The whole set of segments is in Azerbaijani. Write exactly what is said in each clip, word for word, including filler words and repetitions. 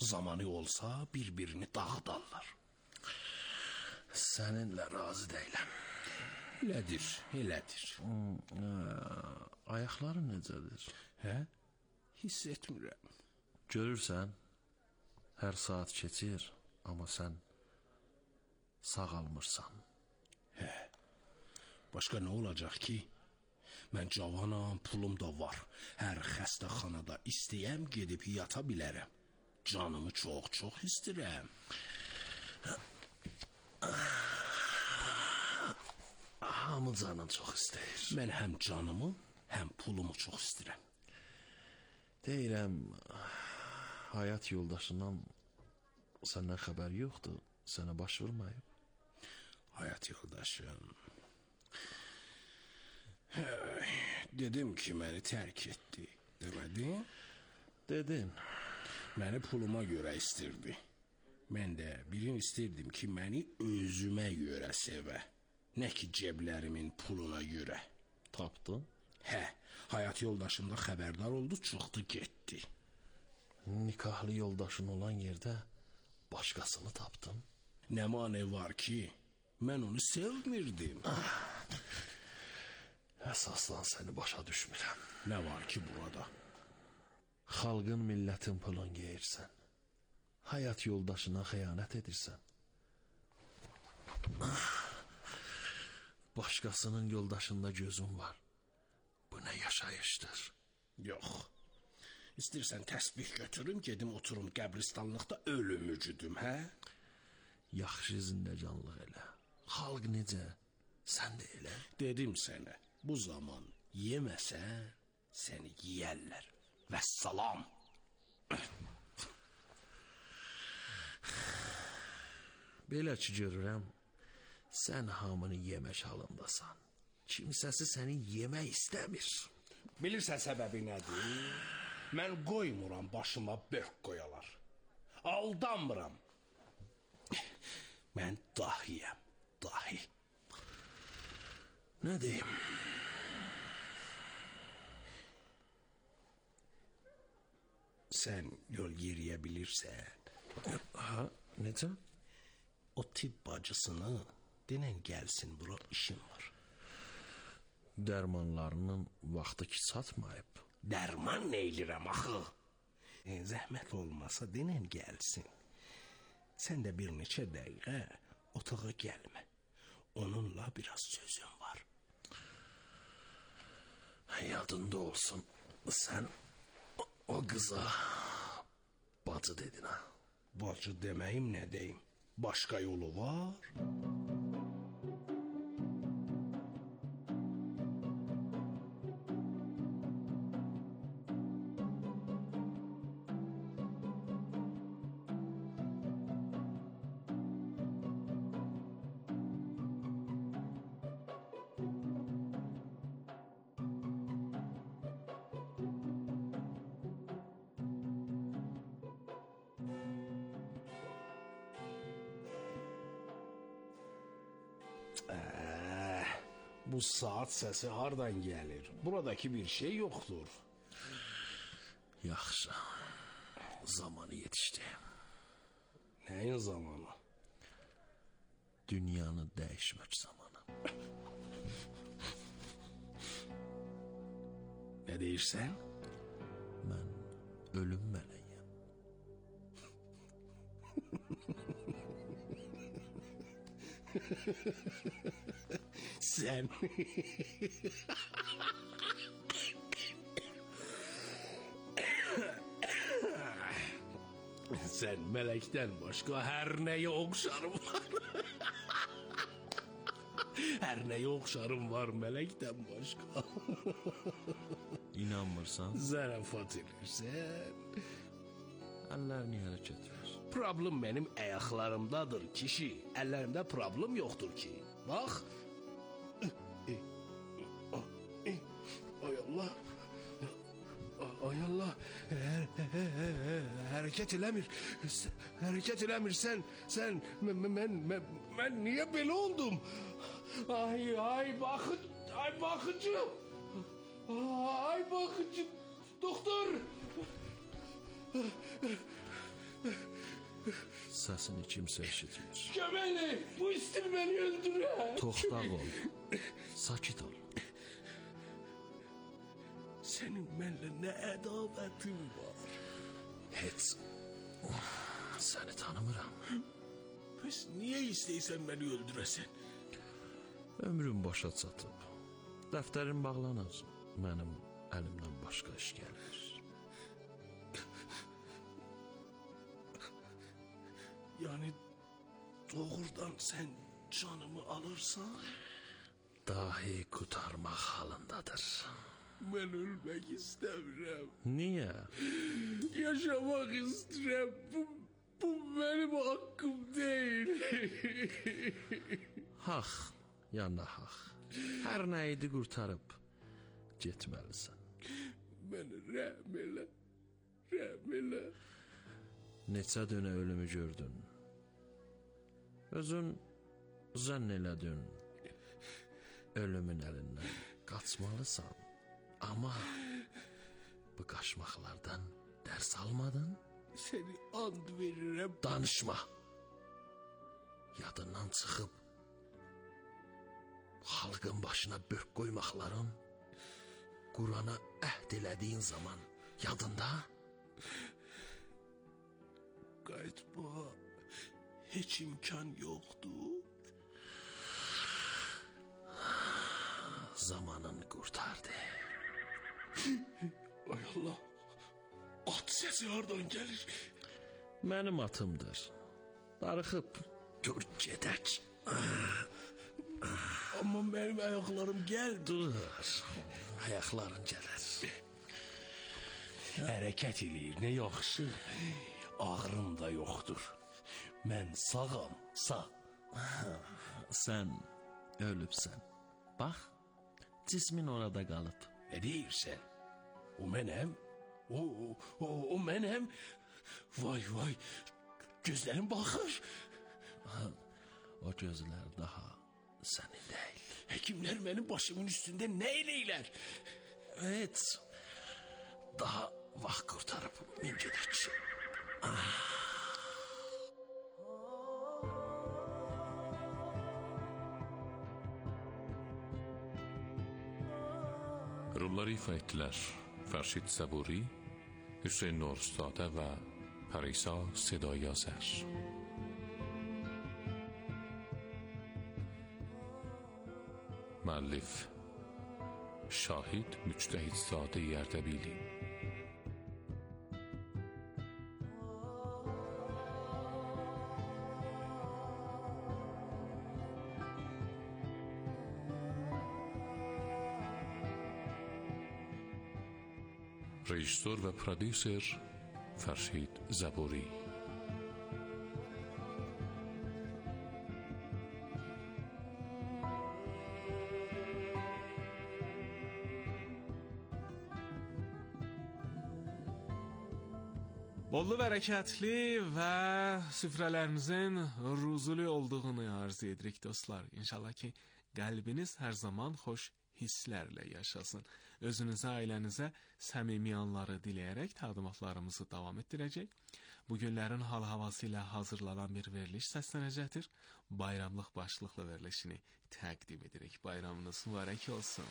Zamanı olsa bir-birini dağıdarlar. Səninlə razı deyiləm. Elədir, elədir. Hmm, ə, ayaqların necədir? Hə? Hiss etmirəm. Görürsən, hər saat keçir, amma sən sağalmırsan. Hə. Başqa nə olacaq ki? Mən cavanam, pulum da var. Hər xəstəxanada istəyəm gedib yata bilərəm. Canımı çox-çox istəyirəm. Hamı canın çox istəyir. Mən həm canımı, həm pulumu çox istəyirəm. Deyirəm, həyat yoldaşından səndən xəbər yoxdur, sənə baş vurmayıb. Həyat yoldaşım... Dedim ki, məni tərk etdi, demədin? Dedin. Məni puluma görə istirdi. Mən də birini istirdim ki, məni özümə görə sevə. Nə ki, ceblərimin puluna görə. Tapdın? Hə, həyat yoldaşım da xəbərdar oldu, çıxdı, getdi. Nikahlı yoldaşın olan yerdə başqasını tapdın? Nə mane var ki, mən onu sevmirdim. Ah. Əsaslan səni başa düşmürəm. Nə var ki burada? Xalqın, millətin pulun yeyirsən. Həyat yoldaşına xəyanət edirsən. Başqasının yoldaşında gözün var. Bu nə yaşayışdır? Yox. İstəyirsən təsbih götürüm, gedim oturum qəbristanlıqda ölüm ücüdüm, hə? Yaxşı zindəcanlıq elə. Xalq necə? Sən də elə. Dedim sənə, bu zaman yeməsən, səni yiyərlər. Vəssalam. Belə ki, görürəm, sən hamını yemək halındasan. Kimsəsi səni yemək istəmir. Bilirsən səbəbi nədir? Mən qoymuram başıma bök qoyalar. Aldanmıram. Mən dahiyəm, dahi. Nə deyim? Sən yol yeriyə bilirsən. Ha, necə? O tibb bacısını denən gəlsin, bura işim var. Dərmanlarının vaxtı ki çatmayıb. Dərman nə elirəm axı? E, zəhmət olmasa denən gəlsin. Sən də bir neçə dəqiqə otağa gəlmə. Onunla biraz sözüm var. Yadında olsun, sən o, o qıza bacı dedin ha. Bacı deməyim nə deyim? Başqa yolu var? Bu saat səsi hardan gəlir? Buradakı bir şey yoxdur. Yaxşı. Zamanı yetişdi. Nəyin zamanı? Dünyanı dəyişmək zamanı. Nə deyirsən? Mən ölüm mələyəm. Sən Sən mələkdən başqa hər nəyə oxşarım var. Hər nəyə oxşarım var mələkdən başqa. İnanmırsan? Zarafat edirsən. Əllərini hərəkət ver. Problem mənim ayaqlarımdadır kişi. Əllərimdə problem yoxdur ki. Bax. Ay Allah. Ay Allah. Hərəkət eləmir. Hərəkət eləmir. Sən, sən, mən, mən, mən, mən niyə belə oldum? Ay, ay, baxın, ay, baxıcı. Ay, baxıcı. Doktor. səsini kimsə eşitmir. Gömeli, bu istir beni öldürür. Toxtaq ol, sakit ol. Senin benimle ne edavetin var? Heç, səni tanımıram. Pes niye isteysen beni öldüresen? Ömrüm başa çatıb. Dəftərim bağlanır, mənim əlimdən başqa iş gəlir. Yani doğrudan sen canımı alırsan? Dahi kurtarmaq halındadır. Ben ölmek istemiyorum. Niyə? Yaşamak istiyorum. Bu, bu benim hakkım değil. Haq, yana haq. Hər nə idi qurtarıb getməlisən. Beni rəhm elə, rəhm elə. Neçə dönə ölümü gördün. Özün zənn elədin. Ölümün əlindən qaçmalısan. Amma bu qaçmaqlardan dərs almadın. Seni and veririm. Danışma. Yadından çıxıb xalqın başına bök qoymaqların Qurana əhd elədiyin zaman yadında? Qayıtmağa heç imkan yoxdur. Zamanın qurtardı. Ay Allah. At sesi hardan gelir? Mənim atımdır. Darıxıb dur gedək. Ama benim ayaklarım geldi. Dur. Ayaqların gələr. Hərəkət eləyir, nə yaxşı. Ağrım da yoxdur. Mən sağam, sağ. Sən ölübsən. Bax, cismin orada qalıb. Nə deyirsən? O mənəm? O, o, o, o mənəm? Vay vay, gözlərim baxır. O gözlər daha sənin deyil. Həkimlər mənim başımın üstündə nə eləyirlər? Evet, daha vaxt qurtarıb min gedək. Rolları ifa ettiler Ferşit Saburi, Hüseyin Norustadə və Parisa Sedai Azər. Müəllif Şahid Müctəhidzadə Ərdəbili. Rejissor və prodüser Ferşit Zaburi. Bollu bərəkətli və süfrələrinizin ruzuli olduğunu arzu edirik dostlar. İnşallah ki qəlbiniz hər zaman xoş hisslərlə yaşasın. Özünüzə, ailənizə səmimi anları diləyərək təqdimatlarımızı davam etdirəcək. Bu günlərin hal-havası ilə hazırlanan bir veriliş səslənəcəkdir. Bayramlıq başlıqlı verilişini təqdim edirik. Bayramınız mübarək olsun.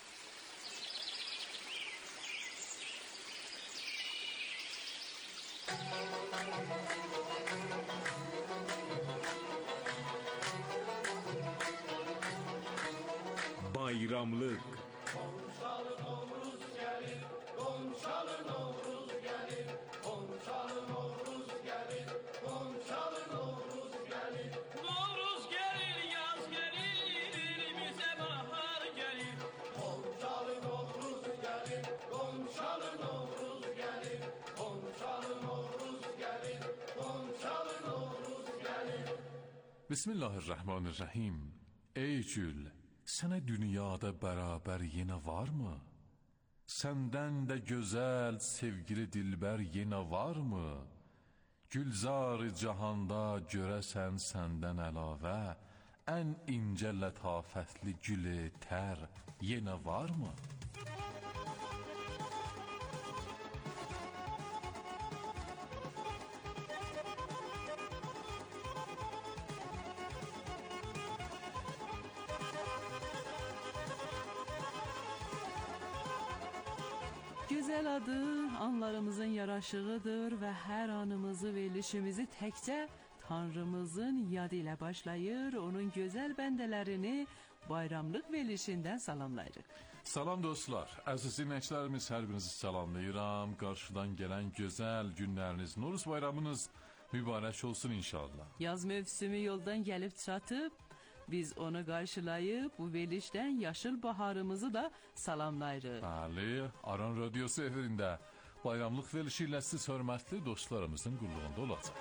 Bayramlık. Komşalı Novruz gelir, komşalı Novruz gelir, komşalı Novruz gelir, komşalı Novruz gelir. Novruz gelir, yaz gelir, elimize bahar gelir. Komşalı Novruz gelir, komşalı Novruz gelir, komşalı Novruz gelir, komşalı Novruz gelir. Bismillahirrahmanirrahim. Ey gül, sənə dünyada bərabər yenə varmı? Səndən də gözəl sevgili dilbər yenə varmı? Gülzar-ı cahanda görəsən səndən əlavə ən incə lətafətli gülü tər yenə varmı? Güzel adı anlarımızın yaraşığıdır ve her anımızı ve ilişimizi tekçe Tanrımızın yadı ile başlayır. Onun güzel bendelerini bayramlık verilişinden salamlayırıq. Salam dostlar, əziz dinləyicilərimiz, hər birinizi salamlayıram. Qarşıdan gələn gözəl günləriniz, Noruz bayramınız mübarək olsun inşallah. Yaz mövsümü yoldan gəlib çatıb, biz onu qarşılayıb bu verilişdən yaşıl baharımızı da salamlayırıq. Bəli, Aran Radiosu efirində bayramlıq verilişi ilə siz hörmətli dostlarımızın qulluğunda olacaq.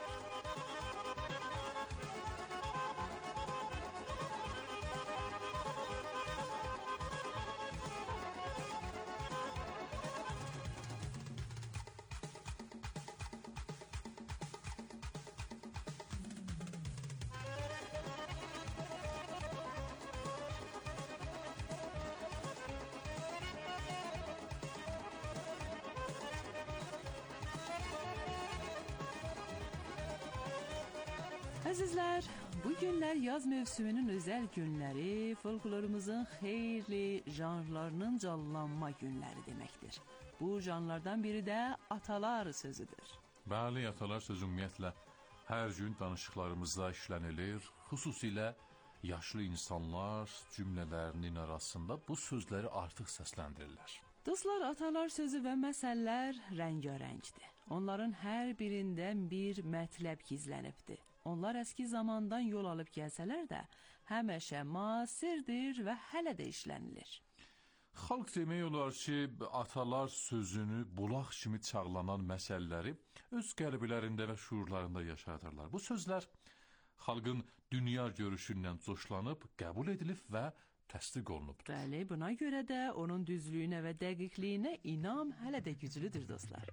Əzizlər, bu günlər yaz mövsümünün özəl günləri, folklorumuzun xeyirli janrlarının canlanma günləri deməkdir. Bu janrlardan biri də atalar sözüdür. Bəli, atalar sözü ümumiyyətlə hər gün danışıqlarımızda işlənilir. Xüsusilə yaşlı insanlar cümlələrinin arasında bu sözləri artıq səsləndirirlər. Dostlar, atalar sözü və məsəllər rəngarəngdir. Onların hər birindən bir mətləb gizlənibdir. Onlar əski zamandan yol alıb gəlsələr də, həmişə müasirdir və hələ də işlənilir. Xalq demək olar ki, atalar sözünü bulaq kimi çağlanan məsələləri öz qəlblərində və şuurlarında yaşadırlar. Bu sözlər xalqın dünya görüşündən coşlanıb, qəbul edilib və təsdiq olunubdur. Bəli, buna görə də onun düzlüyünə və dəqiqliyinə inam hələ də güclüdür dostlar.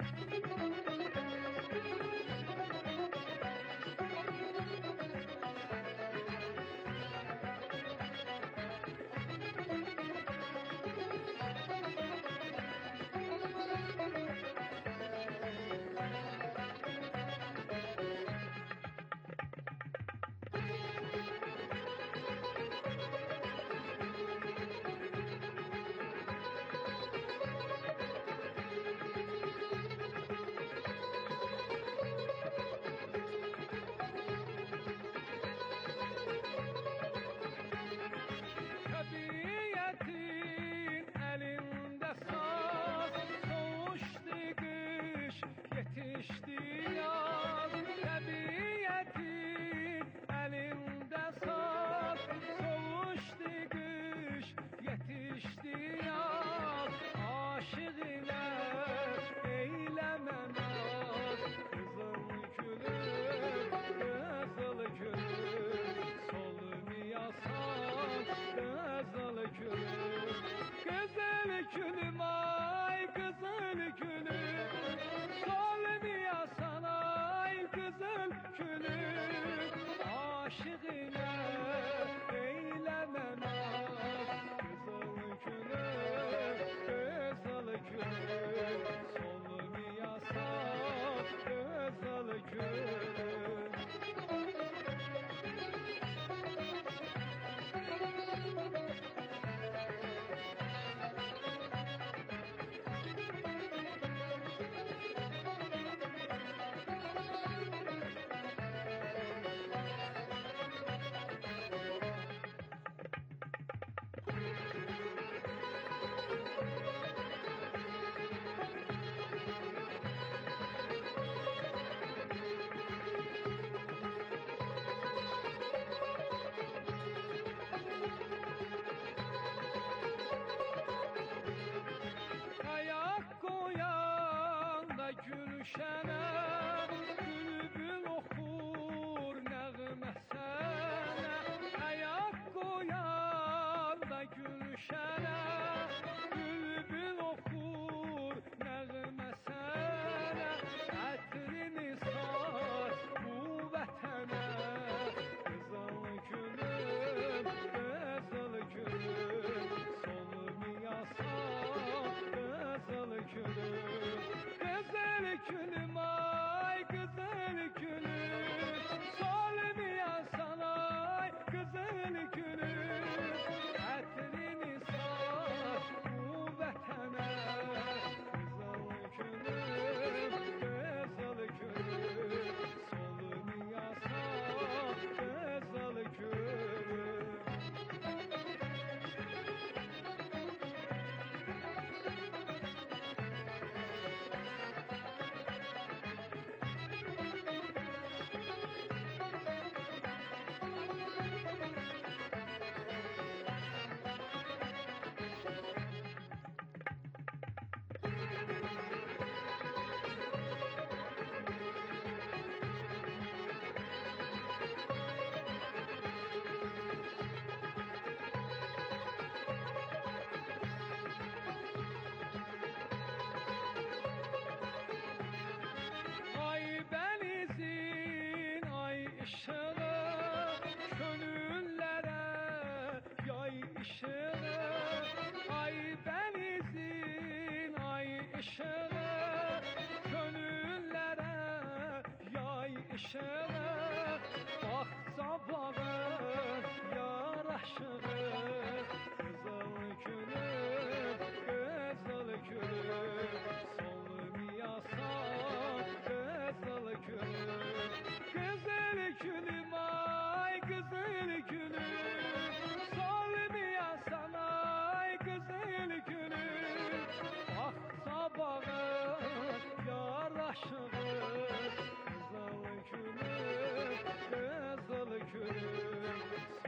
meşələ Baxsa bağı yaraşığı Qızıl gülüm, qızıl gülüm Solmayasan qızıl gülüm Qızıl gülüm ay qızıl gülüm Solmayasan ay qızıl gülüm Baxsa bağı yaraşığı Qızıl gülüm, qızıl gülüm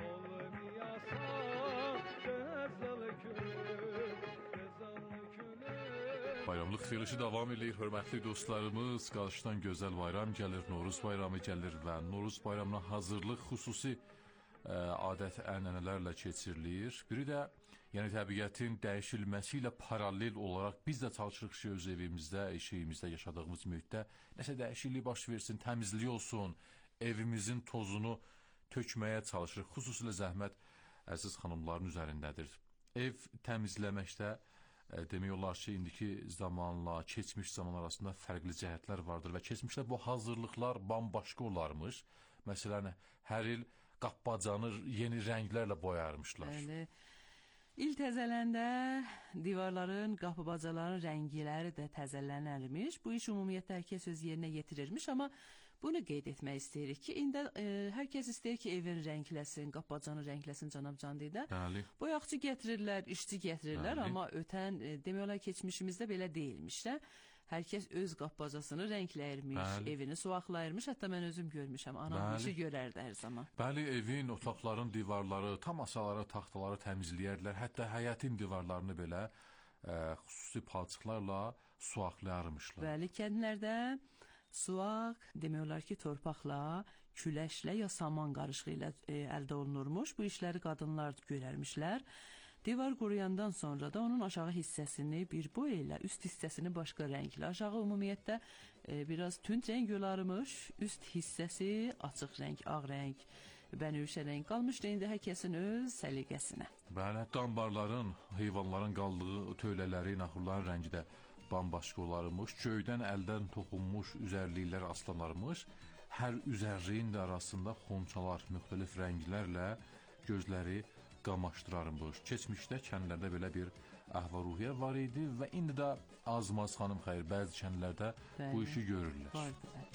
Solmayasan qızıl gülüm Qızıl gülüm Bayramlıq verilişi davam edir. Hörmətli dostlarımız, qarşıdan gözəl bayram gəlir, Noruz bayramı gəlir və Noruz bayramına hazırlıq xüsusi ə, adət-ənənələrlə keçirilir. Biri də yəni təbiətin dəyişilməsi ilə paralel olaraq biz də çalışırıq ki, öz evimizdə, eşiyimizdə, yaşadığımız mühitdə nəsə dəyişiklik baş versin, təmizlik olsun, evimizin tozunu tökməyə çalışırıq. Xüsusilə zəhmət əziz xanımların üzərindədir. Ev təmizləməkdə e, demək olar ki, indiki zamanla, keçmiş zaman arasında fərqli cəhətlər vardır və keçmişdə bu hazırlıqlar bambaşqa olarmış. Məsələn, hər il qapbacanı yeni rənglərlə boyarmışlar. Bəli. İl təzələndə divarların, qapı bacaların rəngləri də təzələnərmiş. Bu iş ümumiyyətlə hər kəs öz yerinə yetirirmiş, amma bunu qeyd etmək istəyirik ki, indi e, hər kəs istəyir ki, evin rəngləsin, qapı bacanı rəngləsin cənab Candidə. Bəli. Boyaqçı gətirirlər, işçi gətirirlər, Bəli. amma ötən e, demək olar keçmişimizdə belə deyilmiş də. Hər kəs öz qapbacasını rəngləyirmiş, Bəli. evini suvaxlayırmış. Hətta mən özüm görmüşəm, anam bu işi görərdi hər zaman. Bəli, evin, otaqların divarları, tam asaları, taxtaları təmizləyərdilər. Hətta həyətin divarlarını belə ə, xüsusi palçıqlarla suvaxlayarmışlar. Bəli, kəndlərdə suaq demək olar ki, torpaqla, küləşlə ya saman qarışığı ilə e, əldə olunurmuş. Bu işləri qadınlar görərmişlər. Divar quruyandan sonra da onun aşağı hissəsini bir boy ilə, üst hissəsini başqa rənglə, aşağı ümumiyyətlə e, biraz tünd rəng olarmış, üst hissəsi açıq rəng, ağ rəng, bənövşə rəng qalmışdı. İndi hər kəsin öz səliqəsinə. Bəli, dambarların, heyvanların qaldığı tövlələri, naxurların rəngi də bambaşqa olarmış. Göydən əldən toxunmuş üzərliklər aslanarmış. Hər üzərliyin də arasında xonçalar müxtəlif rənglərlə gözləri qamaşdırarmış. Keçmişdə kəndlərdə belə bir əhval-ruhiyyə var idi və indi də az-maz xanım xeyr, bəzi kəndlərdə Bəli. bu işi görürlər. Vardı, bəli.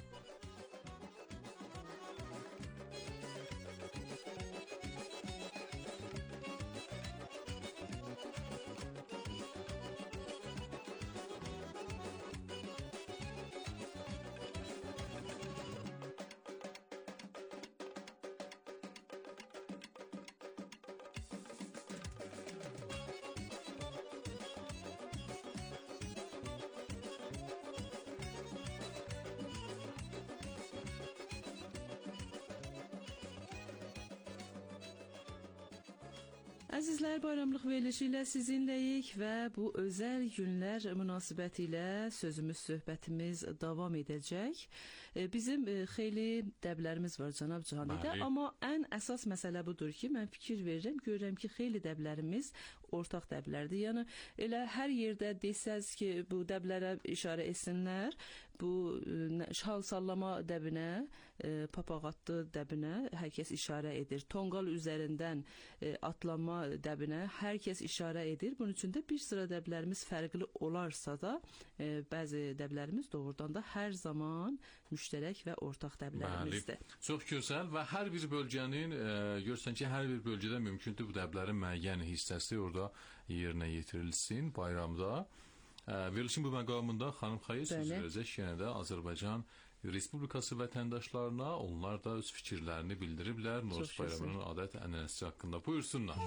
Əzizlər, bayramlıq verilişi ilə sizinləyik və bu özəl günlər münasibətilə sözümüz, söhbətimiz davam edəcək. Bizim xeyli dəblərimiz var cənab Candidə, amma ən əsas məsələ budur ki, mən fikir verirəm, görürəm ki, xeyli dəblərimiz ortaq dəblərdir. Yəni elə hər yerdə desəz ki, bu dəblərə işarə etsinlər, bu şal sallama dəbinə, papağatlı dəbinə hər kəs işarə edir. Tonqal üzərindən atlanma dəbinə hər kəs işarə edir. Bunun üçün də bir sıra dəblərimiz fərqli olarsa da, bəzi dəblərimiz doğrudan da hər zaman müştərək və ortaq dəblərimizdir. Bəli, çox gözəl və hər bir bölgənin, e, görsən ki, hər bir bölgədə mümkündür bu dəblərin müəyyən hissəsi orada yerinə yetirilsin bayramda. E, verilişin bu məqamında xanım Xayır söz verəcək yenə də Azərbaycan Respublikası vətəndaşlarına. Onlar da öz fikirlərini bildiriblər Noruz bayramının adət ənənəsi haqqında. Buyursunlar.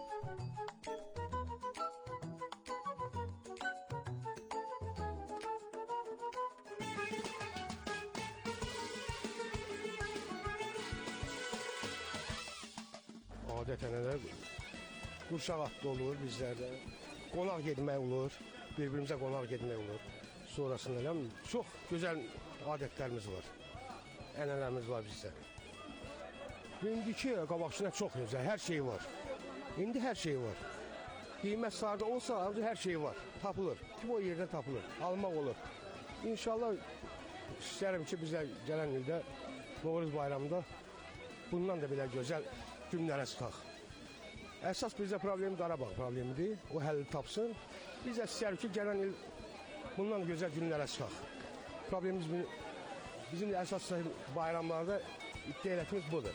Adət-ənənələr qurşaq haqqı olur bizlərdə. Qonaq getmək olur, bir-birimizə qonaq getmək olur. Sonrasında çox gözəl adətlərimiz var, ənənələrimiz var bizdə. İndiki qabaqçına çox gözəl, hər şey var. İndi hər şey var. Qiymət sarda olsa, hər şey var, tapılır. Kim o yerdən tapılır, almaq olur. İnşallah istərəm ki, bizə gələn ildə Novruz bayramında bundan da belə gözəl günlərə çıxaq. Əsas bizə problem Qarabağ problemidir. O həll tapsın. Biz də istəyirik ki, gələn il bundan gözəl günlərə çıxaq. Problemimiz bizim də əsas bayramlarda iddia etmimiz budur.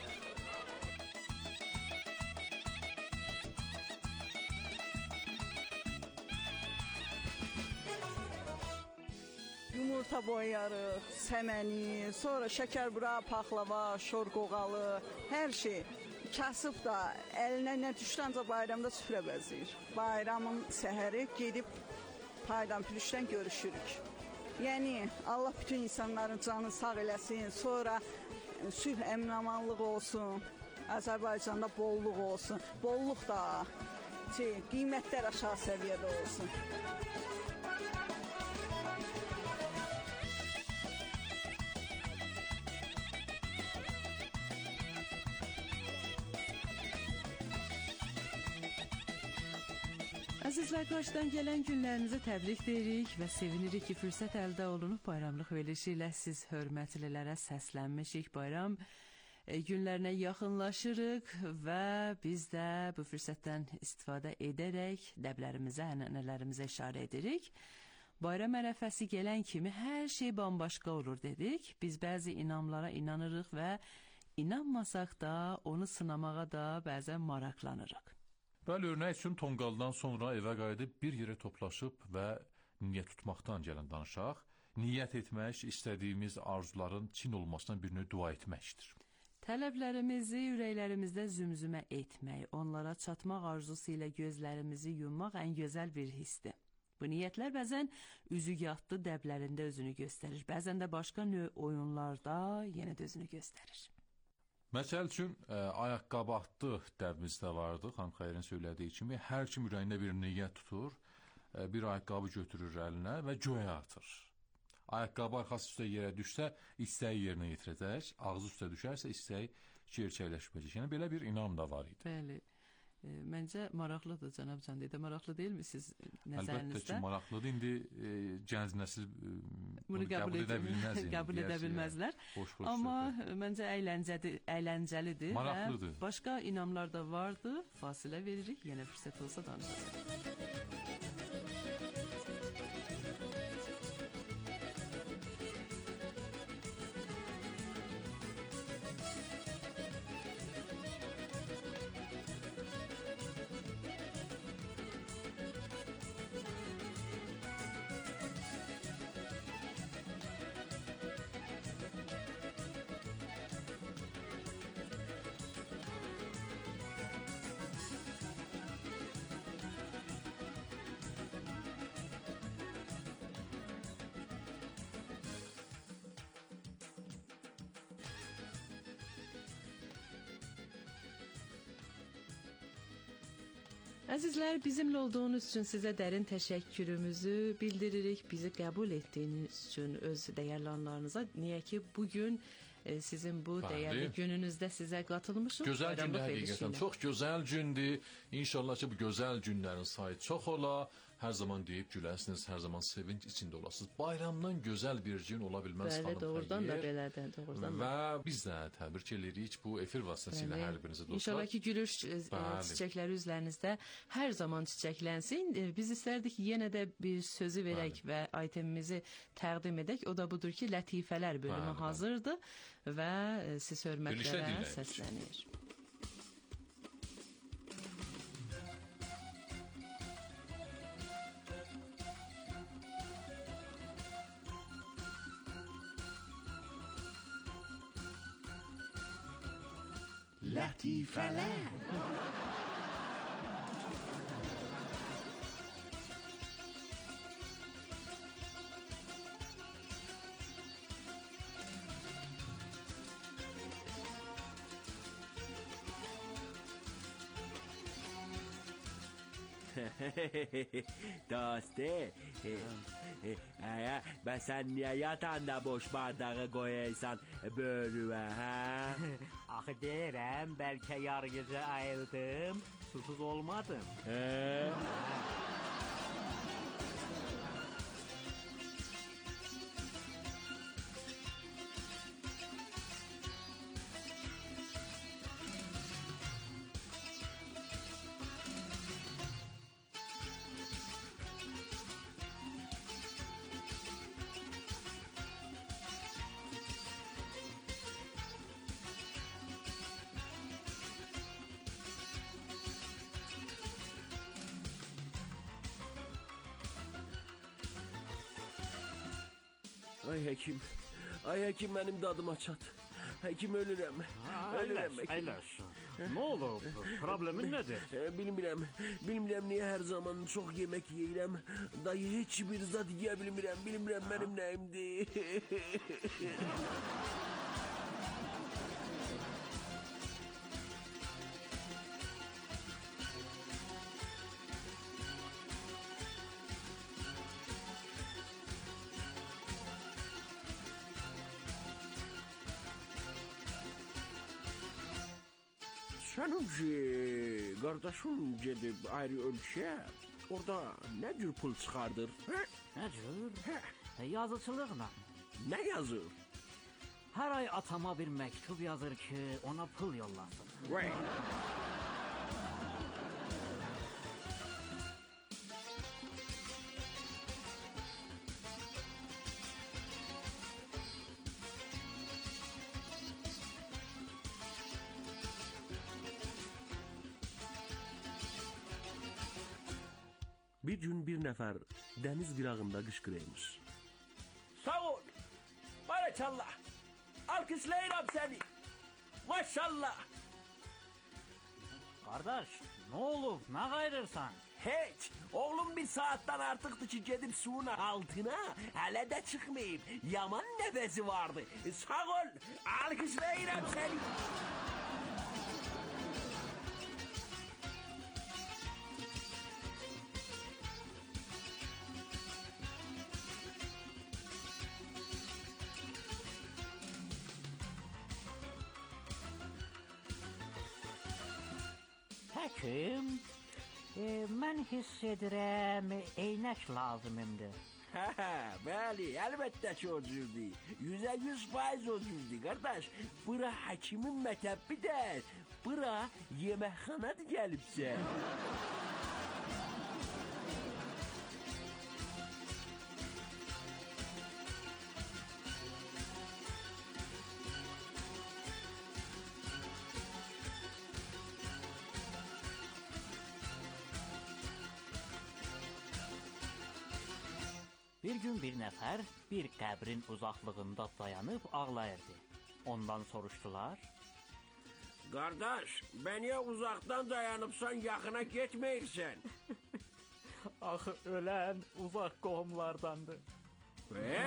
Yumurta boyarıq, səməni, sonra şəkərbura, paxlava, şor qoğalı, hər şey. Kasıb da əlinə nə düşdəncə bayramda süfrə bəzəyir. Bayramın səhəri gedib paydan pülüşdən görüşürük. Yəni Allah bütün insanların canı sağ eləsin, sonra sülh əmin-amanlıq olsun, Azərbaycanda bolluq olsun, bolluq da şey, qiymətlər aşağı səviyyədə olsun. Əzizlər, qarşıdan gələn günlərinizi təbrik edirik və sevinirik ki, fürsət əldə olunub bayramlıq verilişi ilə siz hörmətlilərə səslənmişik. Bayram e, günlərinə yaxınlaşırıq və biz də bu fürsətdən istifadə edərək dəblərimizə, ənənələrimizə işarə edirik. Bayram ərəfəsi gələn kimi hər şey bambaşqa olur dedik. Biz bəzi inamlara inanırıq və inanmasaq da onu sınamağa da bəzən maraqlanırıq. Bəli, örnək üçün tonqaldan sonra evə qayıdıb bir yerə toplaşıb və niyyət tutmaqdan gələn danışaq. Niyyət etmək, istədiyimiz arzuların çin olmasına bir növ dua etməkdir. Tələblərimizi ürəklərimizdə zümzümə etmək, onlara çatmaq arzusu ilə gözlərimizi yummaq ən gözəl bir hissdir. Bu niyyətlər bəzən üzügahlı dəblərində özünü göstərir, bəzən də başqa növ oyunlarda yenə də özünü göstərir. Məsəl üçün, ə, ayaqqabı atdı dəbimizdə vardı, xanım Xeyrin söylədiyi kimi, hər kim ürəyində bir niyyət tutur, ə, bir ayaqqabı götürür əlinə və göyə atır. Ayaqqabı arxası üstə yerə düşsə, istəyi yerinə yetirəcək, ağzı üstə düşərsə, istəyi çerçəkləşməyəcək. Yəni, belə bir inam da var idi. Bəli. E, məncə maraqlıdır, cənab Can dedə. Maraqlı deyilmi siz nəzərinizdə? Əlbəttə ki, maraqlıdır. İndi e, gənc nəsil e, bunu qəbul edə bilməz. Qəbul edə bilməzlər. Boş, boş Amma söhbət. Məncə əyləncədir, əyləncəlidir. Maraqlıdır. Və başqa inamlar da vardı. Fasilə veririk. Yenə fürsət olsa danışarıq. Əzizlər, bizimlə olduğunuz üçün sizə dərin təşəkkürümüzü bildiririk. Bizi qəbul etdiyiniz üçün öz dəyərli anlarınıza. Niyə ki, bugün e, sizin bu Bəli. dəyərli gününüzdə sizə qatılmışıq. Gözəl Bayramlıq gündür həqiqətən. verilişiyle. Çox gözəl gündür. İnşallah ki, bu gözəl günlərin sayı çox ola. Hər zaman deyib güləsiniz, hər zaman sevinç içində olasınız. Bayramdan gözəl bir gün ola bilməz, Bəli, xanım doğrudan da Xeyir. belədir, doğrudan da. Və biz də təbrik edirik bu efir vasitəsilə hər birinizə dostlar. İnşallah ki, gülüş e, Bəli. çiçəkləri üzlərinizdə hər zaman çiçəklənsin. E, Biz istərdik ki, yenə də bir sözü verək Bəli. və itemimizi təqdim edək. O da budur ki, lətifələr bölümü Bəli, bəli. hazırdır və e, siz Birlikdə hörmətlərə dinləyirik. səslənir. Lətifələr. Dosti, aya, ben sen niye yatağında boş bardağı koyaysan bölüme ha? Axı deyirəm, bəlkə yarı gecə ayıldım, susuz olmadım. He? Ay həkim, ay həkim mənim dadıma çat. Həkim ölürəm. Ölürəm həkim. Əyləş. Nə olub? Problemin nədir? E, bilmirəm, bilmirəm niyə hər zaman çox yemək yeyirəm. Dayı heç bir zat yeyə bilmirəm, bilmirəm mənim nəyimdir. Sənin ki, qardaşın gedib ayrı ölkəyə, orada nə cür pul çıxardır? Hə? Nə cür? Yazıçılıqla. Nə yazır? Hər ay atama bir məktub yazır ki, ona pul yollasın. Vay. Bir gün bir nəfər dəniz qırağında qışqırıymış. Sağ ol. Barakallah. Alkışlayıram seni. Maşallah. Qardaş, nə olub? Nə qayırırsan? Heç. Oğlum bir saatdən artıqdır ki gedib suyun altına. Hələ də çıxmayıb. Yaman nəvəzi vardı. Sağ ol. Alkışlayıram seni. Həkim, e, mən hiss edirəm, eynək lazımımdır. Hə, bəli, əlbəttə ki o cürdür. Yüzə yüz faiz o cürdür, qardaş. Bura həkimin mətəbbidir. Bura yeməkxanadır gəlibsə. Bir gün bir nəfər bir qəbrin uzaqlığında dayanıb ağlayırdı. Ondan soruşdular. Qardaş, bəniyə uzaqdan dayanıbsan, yaxına getməyirsən. Axı ölən uzaq qohumlardandır. Hə?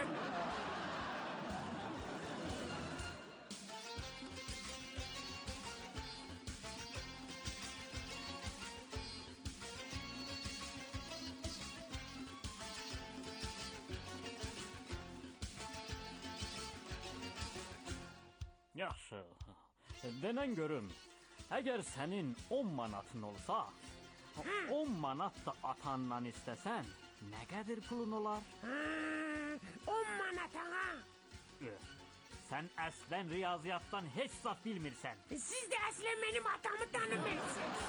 Yaxşı, denən görüm, əgər sənin on manatın olsa, on manat da atandan istəsən, nə qədər pulun olar? on manat ağa. Sən əslən riyaziyyatdan heç zat bilmirsən. Siz də əslən mənim atamı tanımırsınız.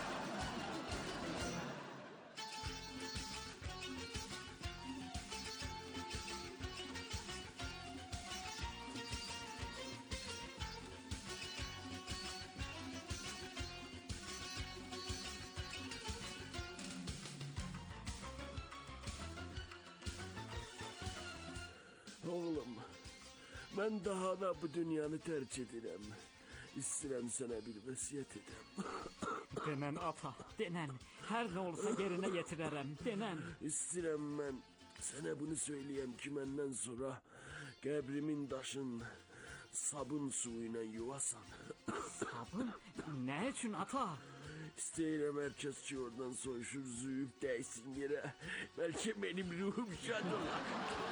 Oğlum, mən daha da bu dünyanı tərk edirəm. İstəyirəm sənə bir vəsiyyət edəm. Denən ata, denən, hər nə olsa yerinə yetirərəm, denən. İstəyirəm mən sənə bunu söyləyəm ki, məndən sonra qəbrimin daşın sabun suyu ilə yuvasan. Sabun? Nə üçün ata? İstəyirəm hər kəs ki oradan soyuşur, züyüb dəysin yerə. Bəlkə mənim ruhum şad olar.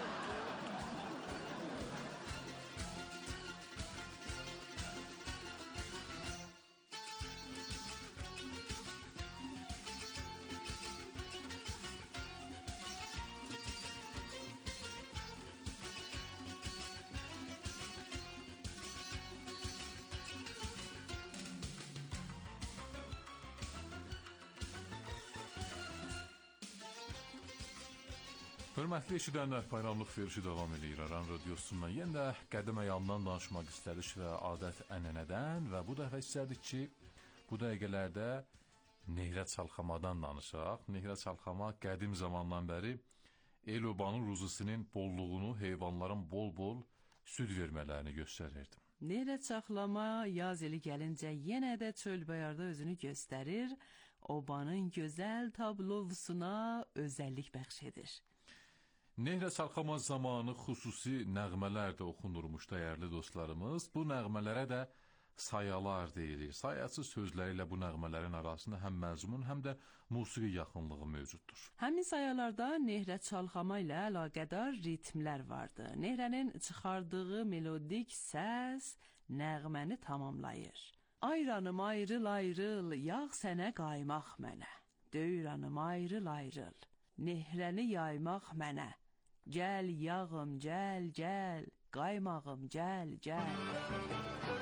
Hörmətli eşidənlər, bayramlıq verişi davam edir Aran radiosundan. Yenə də qədim əyamdan danışmaq istədik və adət ənənədən və bu dəfə istədik ki, bu dəqiqələrdə Nehrə Çalxamadan danışaq. Nehrə Çalxama qədim zamandan bəri el-obanın ruzisinin bolluğunu, heyvanların bol-bol süd vermələrini göstərirdi. Nehrə çaxlama yaz ili gəlincə yenə də çölbayarda özünü göstərir, obanın gözəl tablosuna özəllik bəxş edir. Nehrə çalxama zamanı xüsusi nəğmələr də oxunurmuş dəyərli dostlarımız. Bu nəğmələrə də sayalar deyilir. Sayacı sözləri ilə bu nəğmələrin arasında həm məzmun, həm də musiqi yaxınlığı mövcuddur. Həmin sayalarda nehrə çalxama ilə əlaqədar ritmlər vardı. Nehrənin çıxardığı melodik səs nəğməni tamamlayır. Ayranım ayrıl ayrıl, yağ sənə qaymaq mənə. Döyranım ayrıl ayrıl, nehrəni yaymaq mənə. Gəl yağım, gəl, gəl, qaymağım, gəl, gəl.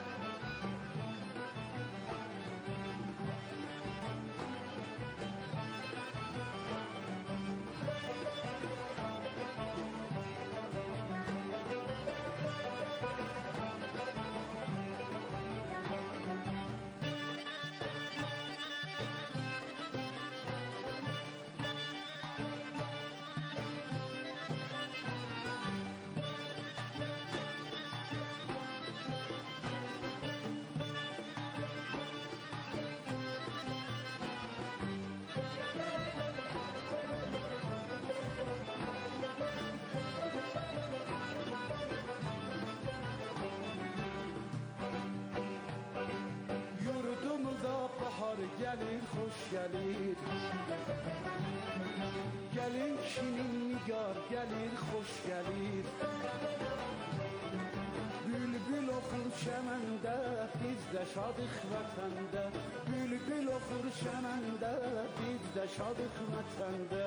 Gelir, hoş gelir. Gelin kinin nigar gelir, hoş gelir. Bülbül okur şemende, biz de şadık vatanda. Bülbül okur şemende, biz de şadık vatanda.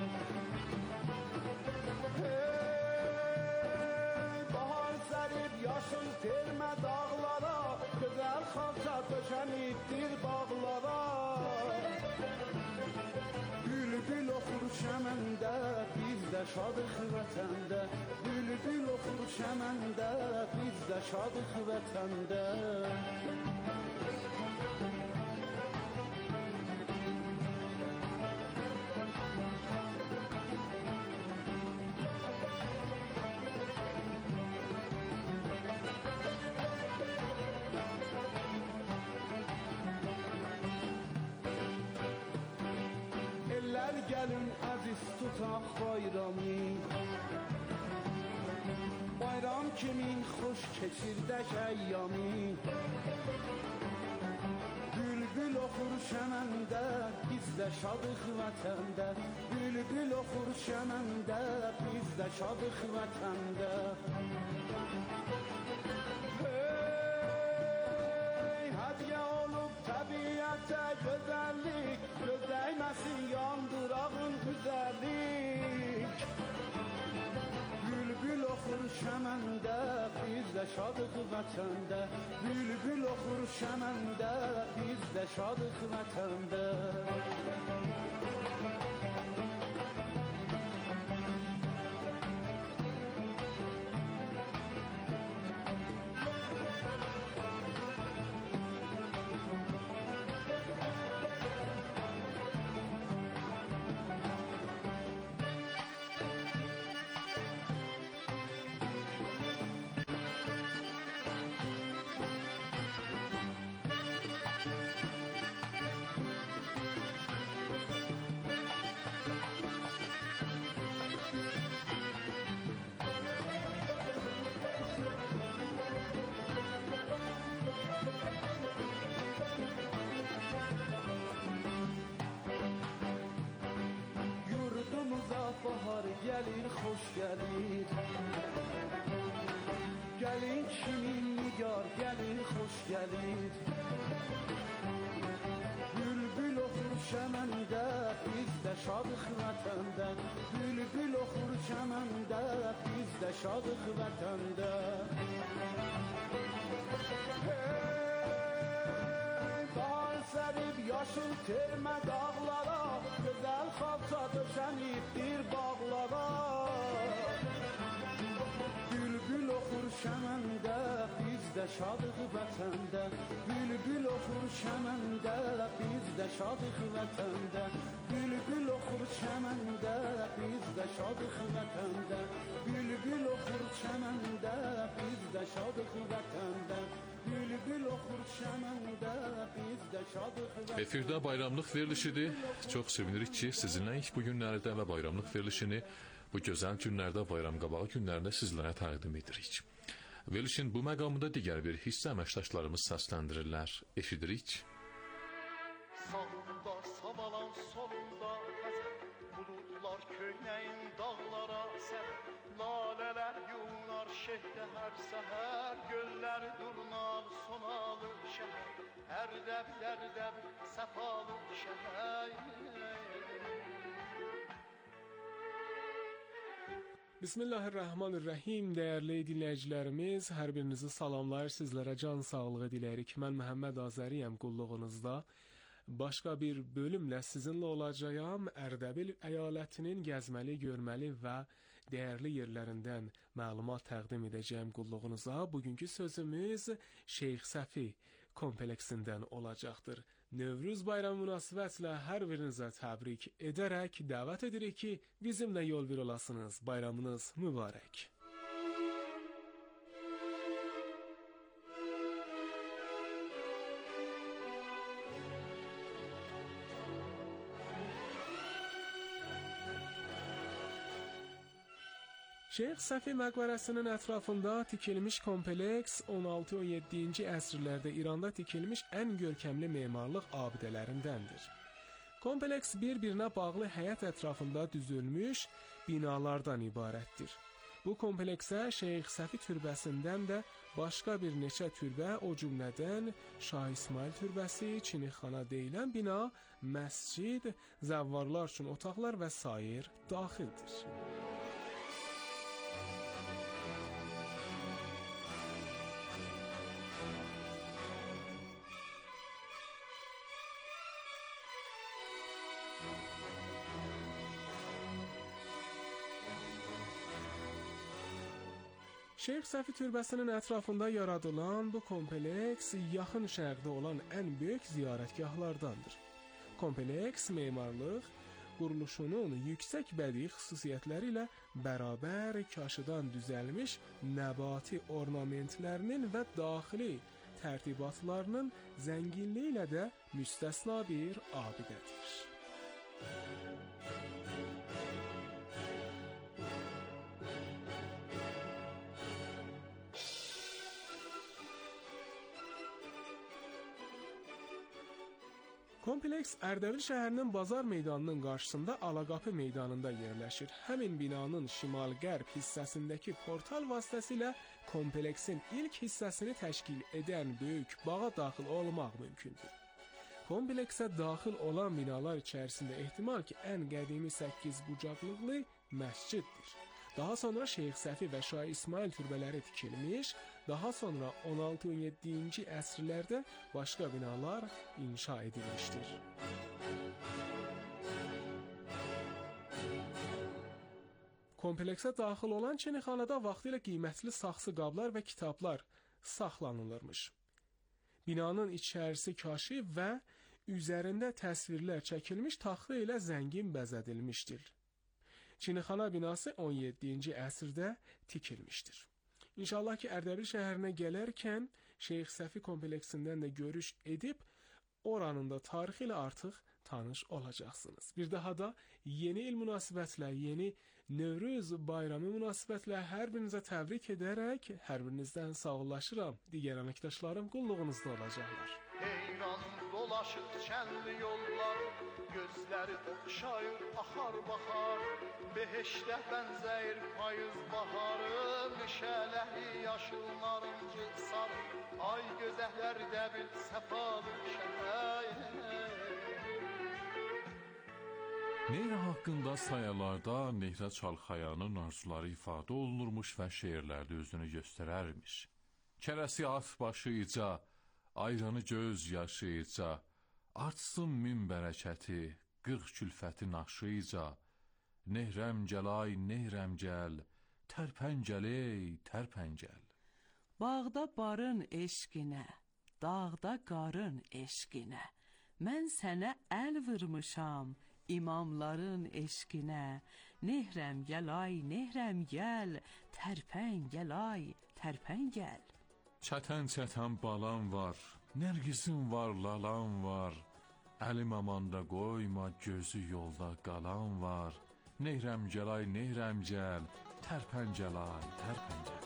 Hey, bahar serip yaşıl terme dağlara, güzel xalça döşeniptir bağlara. Bülbül okur şəməndə, biz də şadıq vətəndə. Bülbül okur şəməndə, biz də şadıq vətəndə. Gelin aziz tutaq bayramı. Bayram kimin xoş keçirdək əyyamı. Bülbül oxur şəməndə, biz də şadıq vətəndə. Bülbül oxur şəməndə, biz də şadıq vətəndə. Hey, hədiyyə olub təbiətə gözəllik, göz dəyməsin yandırağın güzellik. Bülbül oxur şəməndə, biz də şadıq vətəndə. Bülbül oxur şəməndə, biz də şadıq vətəndə. Bahar gelir, hoş gelir. Gelin kimin nigar gelir, hoş gelir. Bülbül oxur şəməndə, biz də şadıq vətəndə. Bülbül oxur şəməndə, biz də şadıq vətəndə. Hey, bahar sərib yaşıl termə dağlara, gözəl xalça döşənibdir bağlara. Bülbül oxur şəməndə, biz bizdə şadıq vətəndə. Bülbül oxur çəməndə, bizdə şadıq vətəndə. Bülbül oxur çəməndə, bizdə şadıq vətəndə. Bülbül oxur çəməndə, bizdə şadıq vətəndə. Bülbül oxur çəməndə, bizdə şadıq vətəndə. Efirdə bayramlıq verilişidir. Çox sevinirik ki, sizinləyik bu günlərdə və bayramlıq verilişini bu gözəl günlərdə, bayram qabağı günlərində sizlərə təqdim edirik. Verilişin bu məqamında digər bir hissə əməkdaşlarımız səsləndirirlər. Eşidirik. Sağında savalan solunda xəzər, buludlar köynəyin dağlara sər. Lalələr yunar şehdə hər səhər, göllər durnar sonalı şəhər. Ərdəb dərdəb səfalı şəhər. Bismillahirrahmanirrahim. Değerli dinləyicilərimiz, hər birinizi salamlar, sizlərə can sağlığı dilərik. Mən Məhəmməd Azəriyəm, qulluğunuzda. Başqa bir bölümlə sizinlə olacağım. Ərdəbil əyalətinin gəzməli, görməli və dəyərli yerlərindən məlumat təqdim edəcəyim qulluğunuza. Bugünkü sözümüz Şeyx Səfi kompleksindən olacaqdır. Nevruz bayramı münasibətilə hər birinizə təbrik edərək dəvət edirik ki, bizimlə yol bir olasınız. Bayramınız mübarək. Şeyx Səfi məqbərəsinin ətrafında tikilmiş kompleks on altı on yeddinci əsrlərdə İranda tikilmiş ən görkəmli memarlıq abidələrindəndir. Kompleks bir-birinə bağlı həyət ətrafında düzülmüş binalardan ibarətdir. Bu kompleksə Şeyx Səfi türbəsindən də başqa bir neçə türbə, o cümlədən Şah İsmail türbəsi, Çinixana deyilən bina, məscid, zəvvarlar üçün otaqlar və sair daxildir. Şeyx Səfi türbəsinin ətrafında yaradılan bu kompleks yaxın şərqdə olan ən böyük ziyarətgahlardandır. Kompleks memarlıq quruluşunun yüksək bədii xüsusiyyətləri ilə bərabər kaşıdan düzəlmiş nəbati ornamentlərinin və daxili tərtibatlarının zənginliyi ilə də müstəsna bir abidədir. Kompleks Ərdəbil şəhərinin Bazar meydanının qarşısında Alaqapı meydanında yerləşir. Həmin binanın şimal-qərb hissəsindəki portal vasitəsilə kompleksin ilk hissəsini təşkil edən böyük bağa daxil olmaq mümkündür. Kompleksə daxil olan binalar içərisində ehtimal ki, ən qədimi səkkiz bucaqlıqlı məsciddir. Daha sonra Şeyx Səfi və Şah İsmail türbələri tikilmiş, daha sonra on altı on yeddinci əsrlərdə başqa binalar inşa edilmişdir. Kompleksə daxil olan Çinixanada vaxtilə qiymətli saxsı qablar və kitablar saxlanılırmış. Binanın içərisi kaşı və üzərində təsvirlər çəkilmiş taxta ilə zəngin bəzədilmişdir. Çinixana binası on yeddinci əsrdə tikilmişdir. İnşallah ki, Ərdəbil şəhərinə gələrkən Şeyx Səfi kompleksindən də görüş edib, oranın da tarixi ilə artıq tanış olacaqsınız. Bir daha da yeni il münasibətlə, yeni Nevruz bayramı münasibətlə hər birinizə təbrik edərək, hər birinizdən sağollaşıram. Digər əməkdaşlarım qulluğunuzda olacaqlar. Heyran dolaşır şənli yollar, gözləri oxşayır, axar baxar. Beheşdə bənzəyir payız baharı, meşələhi yaşıl narıncı sarı. Ay gözəhlər dəbil səfalı şəhər. Nehrə haqqında sayalarda Nehrə Çalxayanın arzuları ifadə olunurmuş və şeirlərdə özünü göstərərmiş. Kərəsi at başıca, ayranı göz yaşıca, artsın min bərəkəti, qırx külfəti naşıca, nehrəm gəlay, nehrəm gəl, tərpən gəley, tərpən gəl. Bağda barın eşqinə, dağda qarın eşqinə, mən sənə əl vurmuşam imamların eşqinə. Nehrəm gəl ay, nehrəm gəl, tərpən gəl ay, tərpən gəl. Çətən-çətən balam var, nərgisim var, lalam var. Əlim amanda qoyma, gözü yolda qalan var. Nehrəm gəl ay, nehrəm gəl, tərpən gəl ay, tərpən gəl.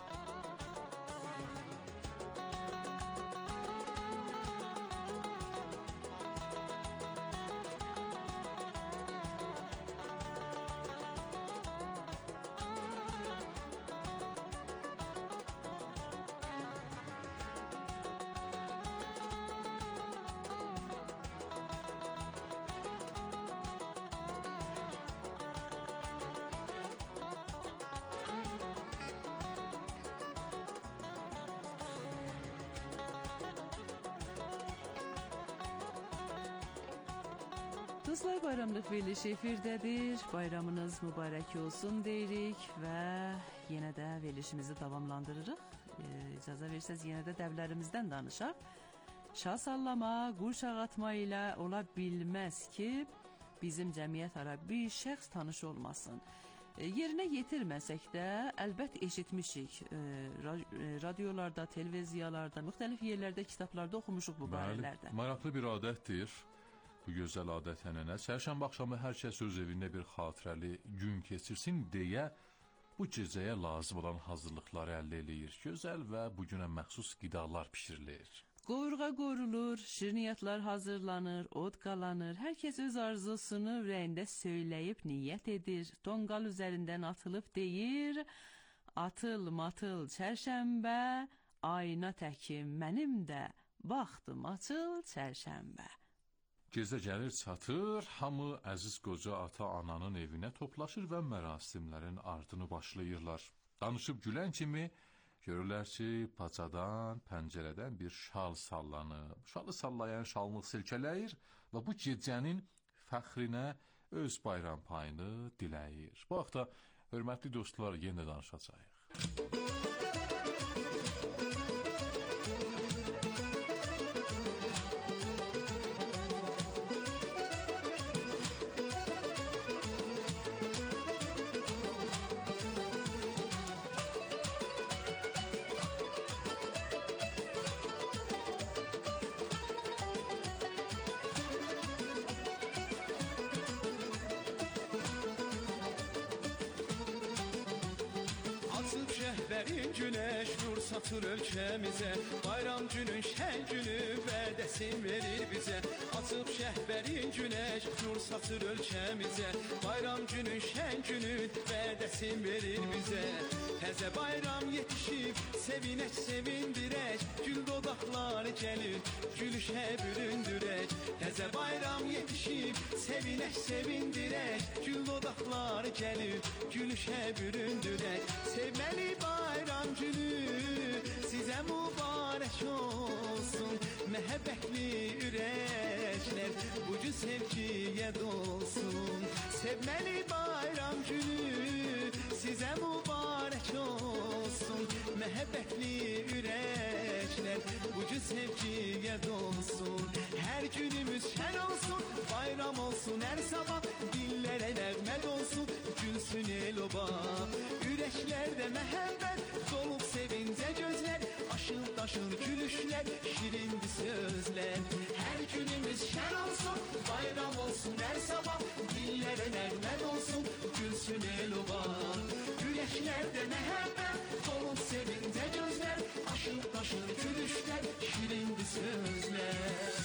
Dostlar, bayramlıq verilişi efirdədir. Bayramınız mübarək olsun deyirik və yenə də verilişimizi davamlandırırıq. E, icazə versəz yenə də dəvlərimizdən danışaq. Şah sallama, qurşaq atma ilə ola bilməz ki, bizim cəmiyyət ara bir şəxs tanış olmasın. E, yerinə yetirməsək də əlbət eşitmişik. E, radiolarda, televiziyalarda, müxtəlif yerlərdə, kitablarda oxumuşuq bu barələrdə. Bəli, maraqlı bir adətdir. Bu gözəl adət-ənənə çərşənbə axşamı hər kəs öz evində bir xatirəli gün keçirsin deyə bu gecəyə lazım olan hazırlıqları əldə eləyir. Gözəl və bu günə məxsus qidalar bişirilir. Qoyurğa qorulur, şirniyyatlar hazırlanır, od qalanır. Hər kəs öz arzusunu ürəyində söyləyib niyyət edir. Tonqal üzərindən atılıb deyir: atıl matıl çərşənbə, ayna təkim mənim də, baxdım açıl çərşənbə. Gecə gəlir çatır, hamı əziz qoca ata-ananın evinə toplaşır və mərasimlərin ardını başlayırlar. Danışıb gülən kimi görürlər ki, paçadan, pəncərədən bir şal sallanıb. Şalı sallayan şalmıq silkələyir və bu gecənin fəxrinə öz bayram payını diləyir. Bu vaxtda, hörmətli dostlar, yenə danışacağıq. Şəhbərin günəş nur satır ölkəmizə, bayram günün şən günü vədəsin verir bizə. Açıb şəhbərin günəş nur satır ölkəmizə, bayram günün şən günü vədəsin verir bizə. Təzə bayram yetişib, sevinək sevindirək, gül dodaqları gəlir, gülüşə büründürək. Təzə bayram yetişib, sevinək sevindirək, gül dodaqları gəlir, gülüşə büründürək. Sevməli bayram günü sizə mübarək olsun, məhəbbətli ürəklər bu gün sevgiyə dolsun. Sevməli bayram günü sizə mübarək olsun, məhəbbətli ürəklər bu gün sevgiyə dolsun. Hər günümüz şən olsun, bayram olsun hər sabah, dillərə nəğmət olsun, gülsün el-oba. Ürəklərdə məhəbbət dolub sevincə gözlər, aşır daşır gülüşlər, şirindir sözlər. Hər günümüz şən olsun, bayram olsun hər sabah, dillərə nəğmət olsun, gülsün el-oba. Ürəklərdə məhəbbət dolub sevincə gözlər, aşır daşır gülüşlər, şirindir sözlər.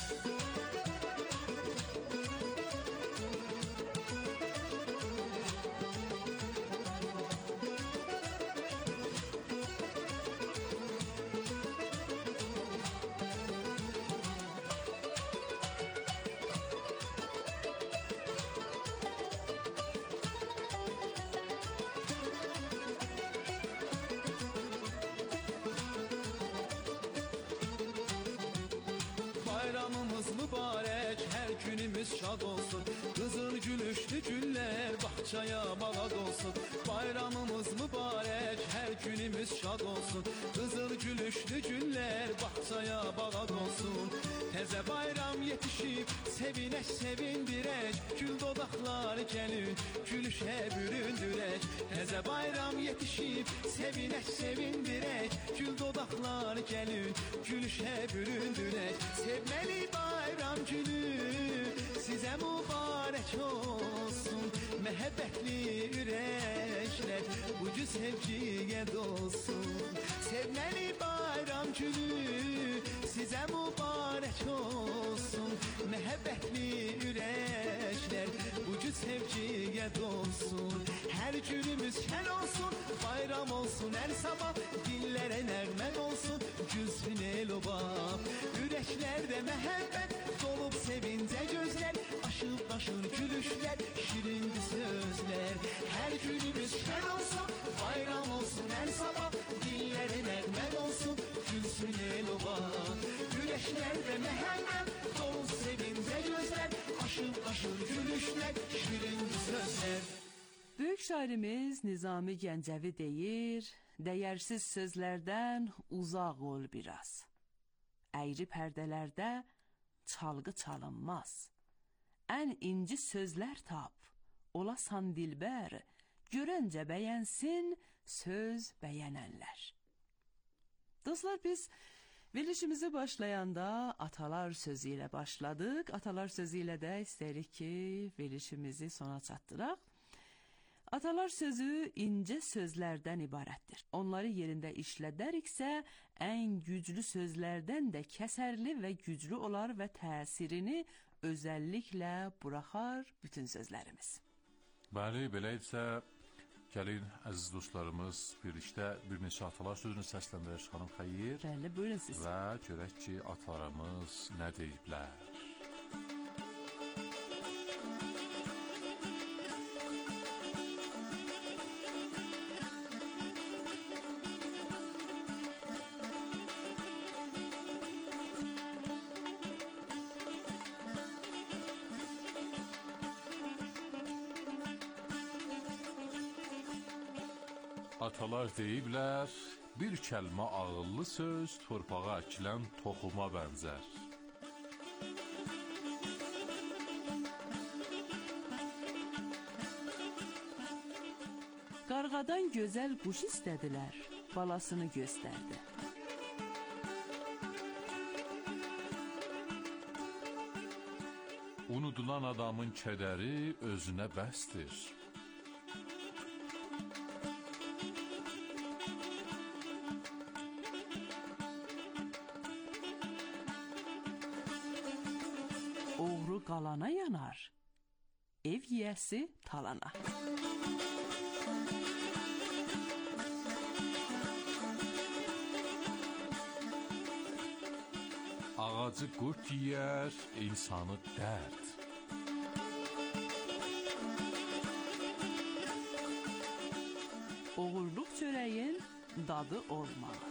Bayramımız mübarek, her günümüz şad olsun. Kızıl gülüşlü güller bahçaya bağat olsun. Bayramımız mübarek, her günümüz şad olsun. Kızıl gülüşlü güller bahçaya bağat olsun. Teze bayram yetişip sevinək sevindirək. Gül dodaqlar gəlin gülüşə büründürək. Teze bayram yetişip sevinək sevindirək. Gül dodaqlar gəlin gülüşə büründürək. Sevməli bayram günü sizə mübarək olsun. Məhəbbətli ürəklər bu gün sevgiyə dolsun. Sevməli bayram günü sizə mübarək olsun. Məhəbbətli ürəklər bu gün sevgiyə dolsun. Hər günümüz şən olsun, bayram olsun hər sabah. Dillərə nəğmə olsun, gülsün el-obab. Ürəklərdə məhəbbət dolub sevincə gözlər. Aşıb daşır gülüşlər, şirindir sözlər. Hər günümüz şən olsun, bayram olsun hər sabah. Dillərə nəğmə olsun, gülsün el-obab. Ürəklərdə məhəbbət dolub sevincə gözlər. Aşıb daşır gülüşlər, şirindir sözlər. Böyük şairimiz Nizami Gəncəvi deyir, dəyərsiz sözlərdən uzaq ol biraz. Əyri pərdələrdə çalgı çalınmaz. Ən inci sözlər tap, olasan dilbər, görəncə bəyənsin söz bəyənənlər. Dostlar, biz verilişimizi başlayanda atalar sözü ilə başladıq. Atalar sözü ilə də istəyirik ki, verilişimizi sona çatdıraq. Atalar sözü incə sözlərdən ibarətdir. Onları yerində işlədəriksə, ən güclü sözlərdən də kəsərli və güclü olar və təsirini özəlliklə buraxar bütün sözlərimiz. Bəli, belə isə gəlin əziz dostlarımız birlikdə bir neçə atalar sözünü səsləndirək. Xanım xeyir. Bəli, buyurun siz. Və görək ki, atalarımız nə deyiblər. Atalar deyiblər, bir kəlmə ağıllı söz torpağa əkilən toxuma bənzər. Qarğadan gözəl quş istədilər, balasını göstərdi. Unudulan adamın kədəri özünə bəsdir. Oğru qalana yanar, ev yiyəsi talana. Ağacı qurt yiyər, insanı dərd. Oğurluq çörəyin dadı olmaz.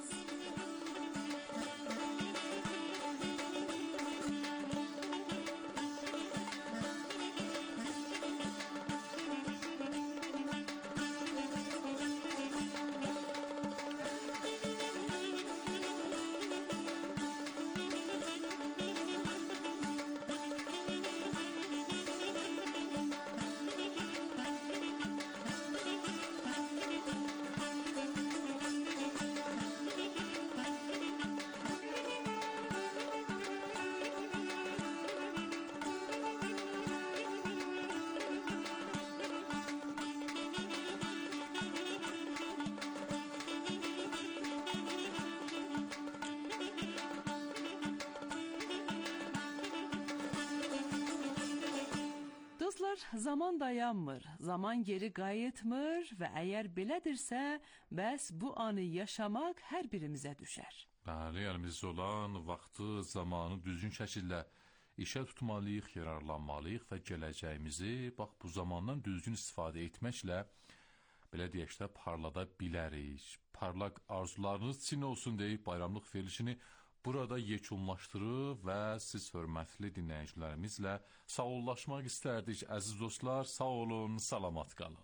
Zaman dayanmır, zaman geri qayıtmır və əgər belədirsə, bəs bu anı yaşamaq hər birimizə düşər. Bəli, əlimizdə olan vaxtı, zamanı düzgün şəkildə işə tutmalıyıq, yararlanmalıyıq və gələcəyimizi bax bu zamandan düzgün istifadə etməklə belə deyək də parlada bilərik. Parlaq arzularınız çin olsun deyib bayramlıq verilişini burada yekunlaşdırıb və siz hörmətli dinləyicilərimizlə sağollaşmaq istərdik. Əziz dostlar, sağ olun, salamat qalın.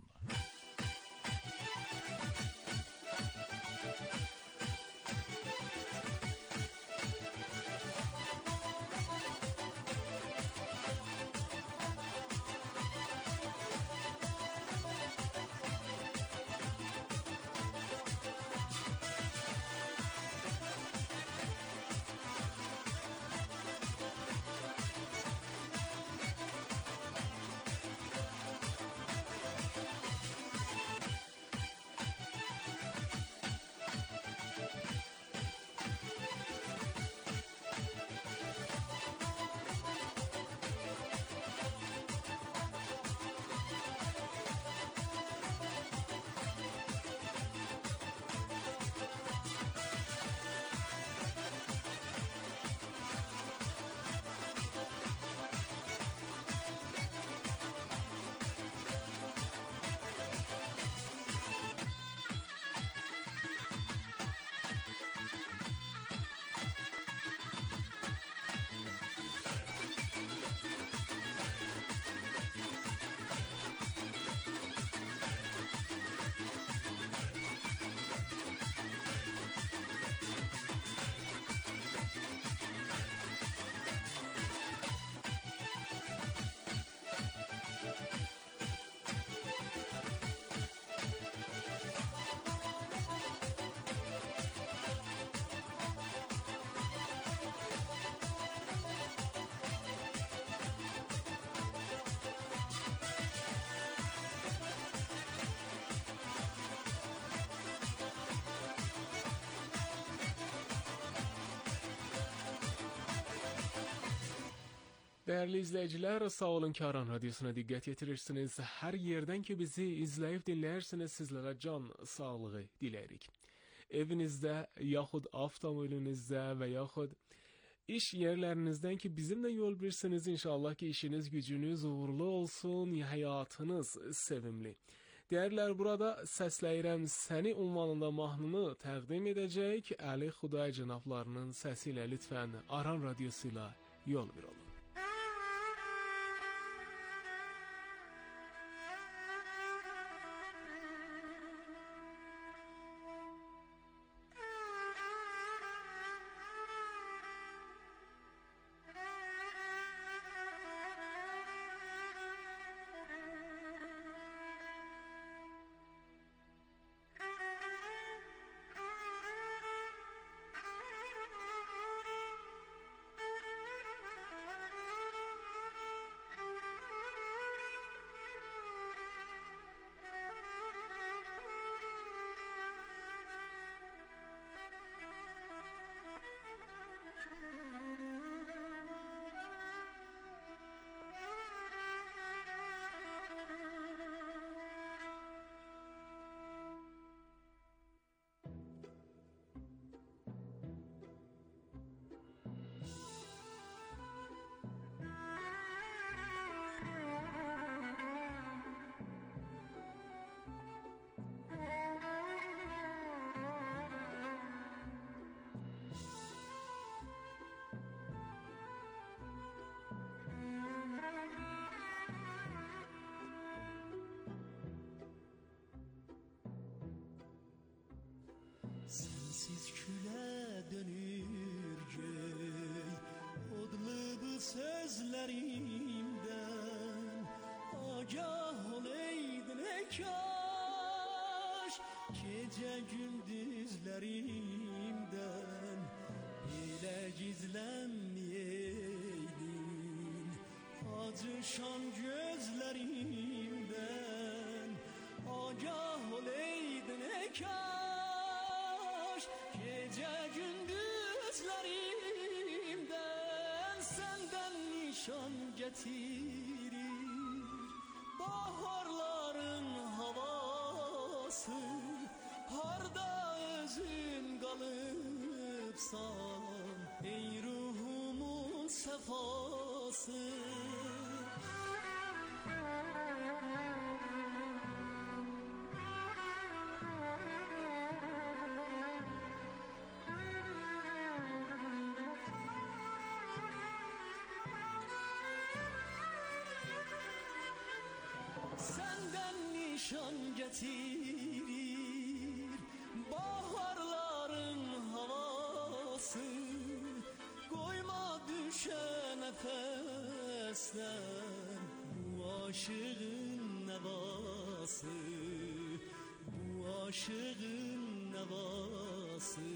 Değerli izleyiciler, sağ olun ki Aran Radyosu'na dikkat yetirirsiniz. Her yerden ki bizi izleyip dinleyersiniz, sizlere can sağlığı dilerik. Evinizde, yaxud avtomobilinizde ve yaxud iş yerlerinizden ki bizimle yol birsiniz. İnşallah ki işiniz, gücünüz uğurlu olsun, hayatınız sevimli. Değerler, burada səsləyirəm səni unvanında mahnını təqdim edəcək Əli Xuday cənablarının səsiyle lütfen Aran Radyosuyla yol bir olun. Sensiz küle dönür göy, odlu bu sözlerimden agah oleydin ey kaş, gece gündüzlerimden bile gizlenmeyeydin, acışan gözlerimden agah oleydin ey kaş. Gece gündüzlerimden senden nişan getirir baharların havası, harda özün kalıpsan ey ruhumun sefası. nişan getirir baharların havası. Koyma düşe nefesler bu aşığın nevası, bu aşığın nevası.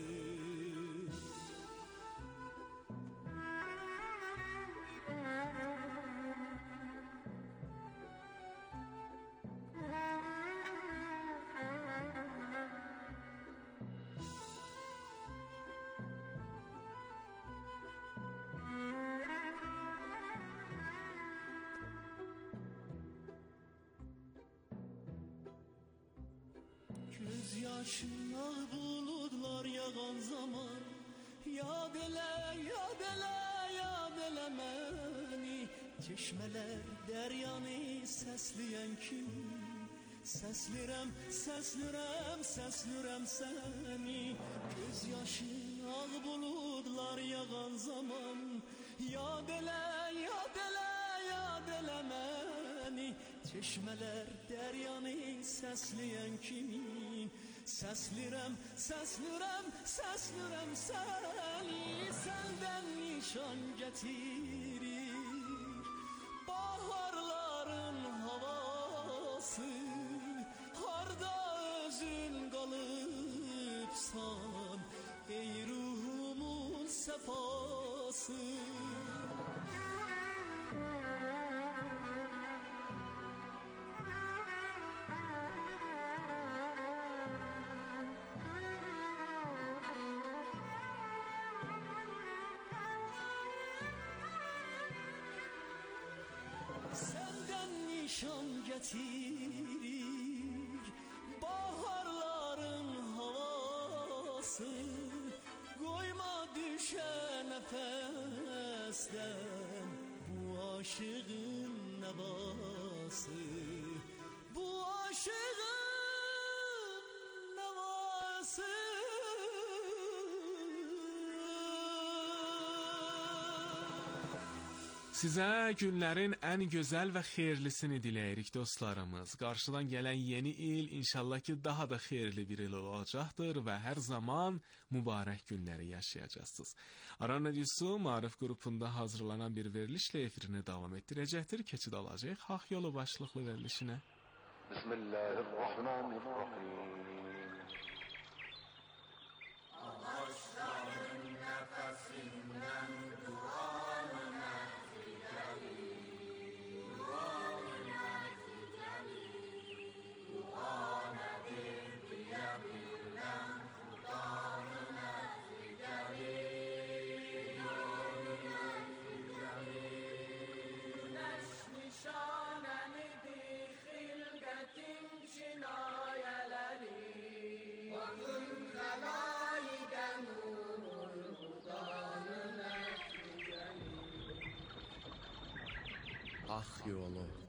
Göz yaşına bulutlar yağan zaman yad ele, yad ele, yad ele məni. Çeşmeler deryanı sesleyen kim? Seslirem, seslirem, seslirem seni. Göz yaşın ağ bulutlar yağan zaman yad ele, yad ele, yad ele məni. Çeşmeler deryanı sesleyen kimin? Seslirem, seslirem, seslirem seni. Senden nişan getirir baharların havası. Harda özün kalıpsan ey ruhumun sefası. Senden nişan getirir baharların havası. Koyma düşe nefesten bu aşığın nevası, bu aşığın nevası. Sizə günlərin ən gözəl və xeyirlisini diləyirik dostlarımız. Qarşıdan gələn yeni il inşallah ki daha da xeyirli bir il olacaqdır və hər zaman mübarək günləri yaşayacaqsınız. Aran Radiosu Maarif qrupunda hazırlanan bir verilişlə efirini davam etdirəcəkdir. Keçid alacaq Haq Yolu başlıqlı verilişinə. Bismillahirrahmanirrahim. Ağaçların nefesinden duanı neticeli, duanı neticeli, dua nedir diyebilen Kur'an-ı neticeli, duanı neticeli. Güneş nişanenidir hilgetin çinayeleri, bakın kelaiden nurul Kur'an-ı neticeli. Hak yolu